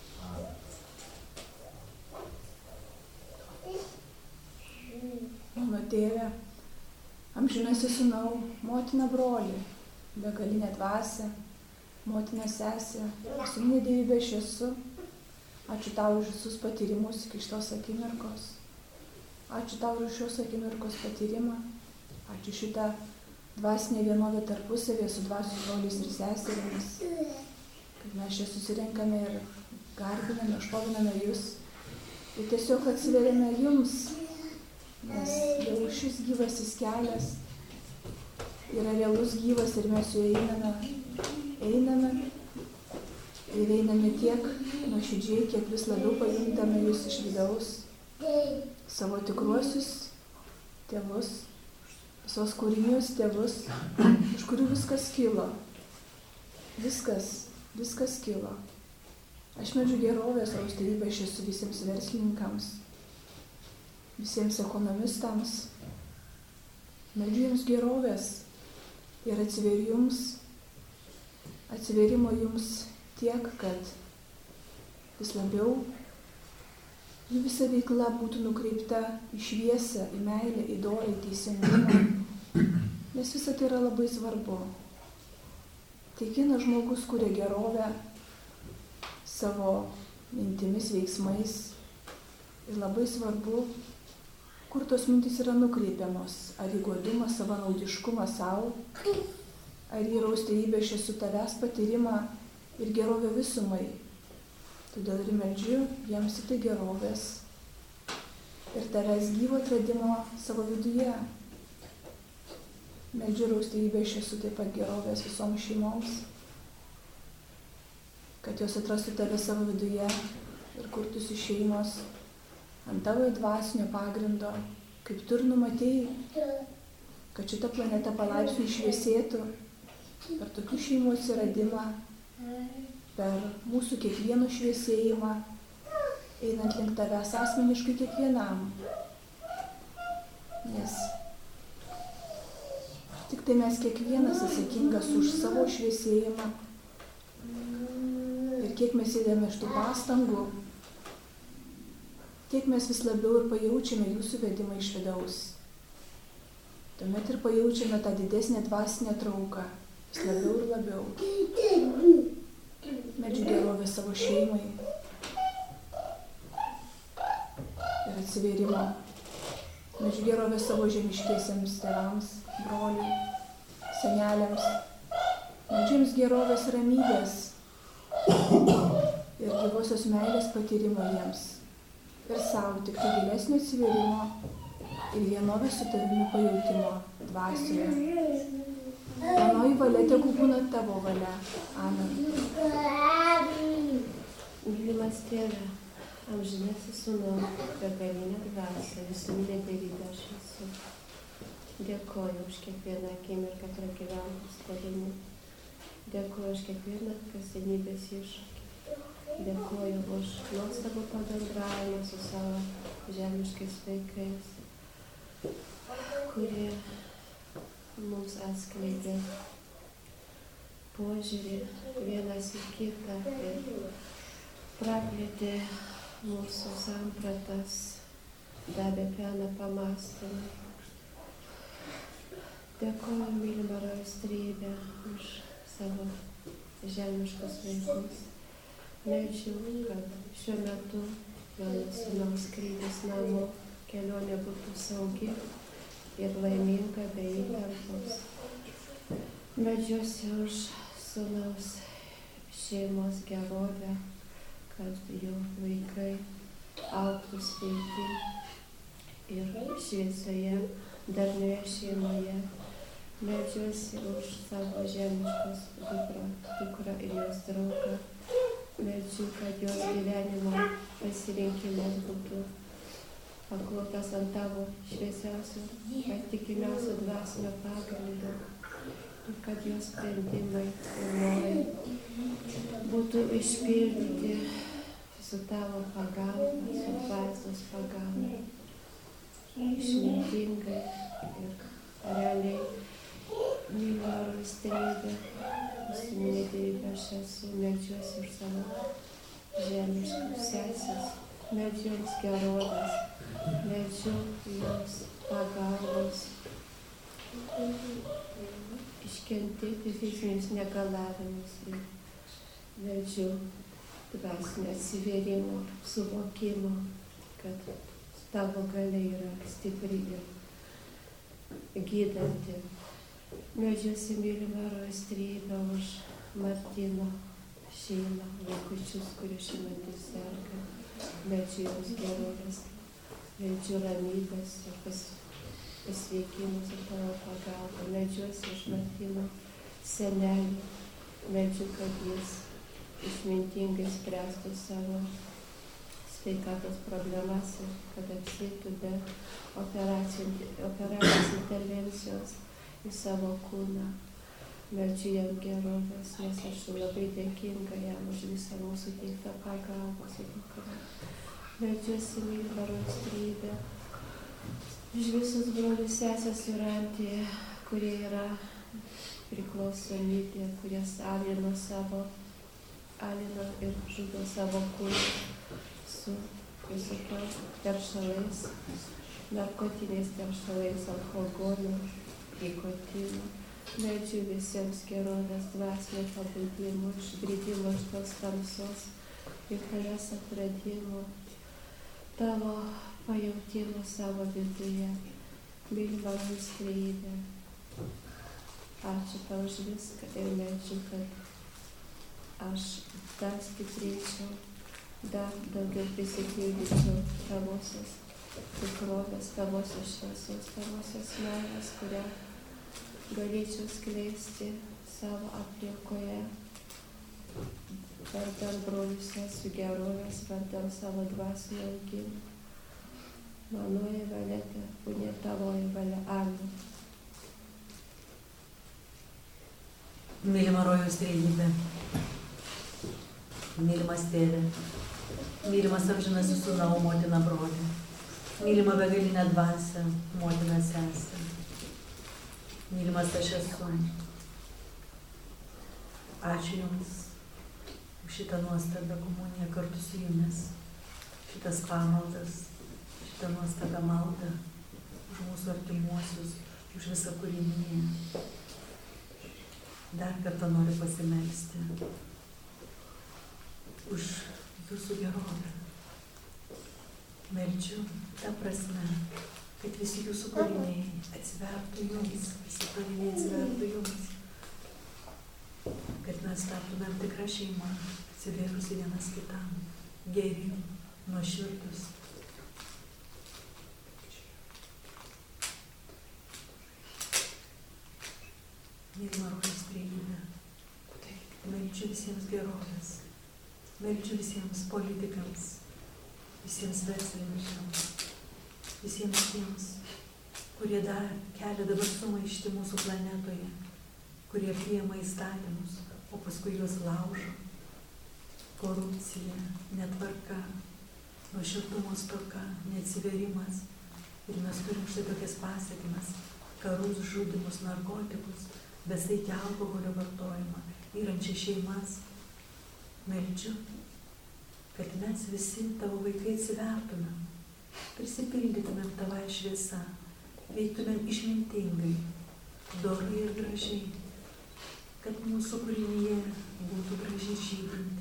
Mano tėve, amžinasi sūnau, motina broli, begalinė dvasia, motina sesė, sūnė dievybė aš esu. Ačiū tau už visus patyrimus iki šitos akimirkos. Ačiū tau už šios akimirkos patyrimą. Ačiū šitą dvasinę vienovę tarpusavėje su dvasios broliais ir seserimis. Kad mes čia susirenkame ir garbiname, šloviname jūs. Ir tiesiog atsiveriame jums, nes jau šis gyvasis kelias yra realus gyvas ir mes juo einame ir einame tiek nuoširdžiai, kiek vis labiau pajuntame jūs iš vidaus, savo tikruosius tėvus, visos kūrinius tėvus, iš kurių viskas kilo. Viskas kilo. Aš meldžiu gerovės, austėjybę esu visiems verslininkams, visiems ekonomistams. Meldžiu jums gerovės ir atsiverimo jums tiek, kad vis labiau jų visa veikla būtų nukreipta į šviesą, į meilę, į dorą, į teisingumą. Nes visa tai yra labai svarbu. Kiekvienas žmogus kuria gerovę savo mintimis, veiksmais. Ir labai svarbu, kur tos mintys yra nukreipiamos. Ar į godumą, savanaudiškumą savo, ar į raustėjybę šių tavęs patyrimą ir gerovę visumai. Todėl ir meldžiu jiems į tai gerovės ir tavęs gyvo atradimo savo viduje. Meldžiu raustėjybę šių taip pat gerovės visoms šeimoms, kad jos atrastų tave savo viduje ir kurtųsi šeimos ant tavo dvasinio pagrindo, kaip tu ir numatėjai, kad šita planeta palaipsniui šviesėtų per tokių šeimų atsiradimą, per mūsų kiekvieno šviesėjimą, einant link tavęs asmeniškai kiekvienam. Nes tik tai mes kiekvienas atsakingas už savo šviesėjimą ir kiek mes įdėme iš tų pastangų, tiek mes vis labiau ir pajaučiame jūsų vedimą iš vidaus. Tuomet ir pajaučiame tą didesnę dvasinę trauką, vis labiau ir labiau. Meldžiu gerovę savo šeimai ir atsivėrimo. Meldžiu gerovę savo žemiškiesiems tėvams, broliui, seneliams. Meldžiu jums gerovės ramybės ir gyvosios meilės patyrimo jiems. Ir savo tik tai gilesnio atsivėrimo ir vienovės su tavimi pajautimo dvasioje. Manoji valia tegu būna tavo valia. Amen. Mylimas tėve, amžinasis sūnau, begalinė dvasia, visuminė dievybe aš esu. Dėkoju už kiekvieną akimirką pragyventą su tavimi. Dėkoju už kiekvieną kasdienybės iššūkį. Dėkoju už nuostabų pabendravimą su savo žemiškais vaikais, kurie mums atskleidė požiūrį vienas į kitą ir praplėtė mūsų sampratas, davė peną pamąstymui. Dėkoju, mylima raustrybė, už savo žemiškus vaikus. Meldžiu, kad šiuo metu mano sūnaus skrydis namo kelionė būtų saugi ir laiminga be įtampos. Meldžiuosi už sūnaus šeimos gerovę, kad jų vaikai augtų sveiki ir šviesoje, darnioje šeimoje. Meldžiuosi už savo žemiškos dukrą ir jos draugą. Meldžiu, kad jos gyvenimo pasirinkimas būtų paklotas ant tavo šviesiausio, patikimiausio dvasinio pagrindo. Ir kad jos sprendimai ir norai būtų išpildyti su tavo pagalba, su dvasios pagalba. Išmintingai ir realiai. Mylima rūstybė, visuminė dievybe aš esu, meldžiuosi už savo žemiškus sesės, meldžiu jums gerovės, meldžiu jums pagalbos, iškentėti fizinius negalavimus ir meldžiu dvasinio atsivėrimo, suvokimo, kad tavo galia yra stipri ir gydanti. Meldžiuosi, mylima Rostrybė, už Martyno šeimą, vaikučius, kurie šiandien serga. Meldžiu jums gerovės, meldžiu ramybės ir pasveikimus ir tavo pagalbą. Meldžiuosi už Martyno senelį, meldžiu, kad jis išmintingai spręstų savo sveikatos problemas ir kad apsėtų be operacijos intervencijos į savo kūną. Meldžiu jam gerovės, nes aš labai dėkinga jam už visą mūsų teiktą pagalbą. Meldžiuosi, mylima Rostrybė, už visus brolius sesės Jūrantėje, kurie yra priklausomybė, kurie alina ir žudo savo kūną su visokiais teršalais, narkotiniais teršalais, alkoholiu, nikotinu. Meldžiu visiems gerovės, dvasinio pabudimo, išbridimo iš tos tamsos ir tavęs atradimo, tavo pajautimo savo viduje. Mylima Rostrybė, ačiū tau už viską ir meldžiu, kad aš dar stiprėčiau, dar daugiau prisipildyčiau tavosios tikrovės, tavosios šviesos, tavosios meilės, kurią galėčiau skleisti savo aplinkoje, vardan brolių sesių gerovės, vardan savo dvasinio augimo. Manoji valia, tebūnie tavoji valia. Amen. Mylima Rojaus Trejybė, mylimas Tėve, mylimas amžinasis Sūnau, motina broli, mylima begalinė dvasia, motina sesė, mylimas aš esu. Ačiū Jums už šitą nuostabią komuniją kartu su Jumis, šitas pamaldas, šitą nuostabią maldą, už mūsų artimuosius, už visą kūriniją. Dar kartą noriu pasimelsti už Jūsų gerovę. Meldžiu tą prasme, kad visi Jūsų kūriniai atsivertų Jums, visi kūriniai atsivertų Jums, kad mes taptumėm tikrą šeimą, atsivėrusi vienas kitam, geri, nuoširdūs. Mylima Rojaus Trejybė, meldžiu visiems gerovės, meldžiu visiems politikams, visiems verslininkams, visiems tiems, kurie kelia dabar sumaištį mūsų planetoje, kurie priima įstatymus, o paskui juos laužo. Korupcija, netvarka, nuoširdumo stoka, neatsiverimas. Ir mes turim štai tokias pasekmes: karus, žudymus, narkotikus, besaikį alkoholio vartojimą, yrančias šeimas. Meldžiu, kad mes visi tavo vaikai atsivertumėm, prisipildytumėm tavąją šviesą, veiktumėm išmintingai, dorai ir gražiai, kad mūsų kūrinyje būtų gražiai žydinti,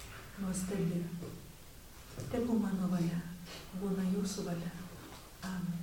nuostabi. Tegu mano valia būna Jūsų valia. Amen.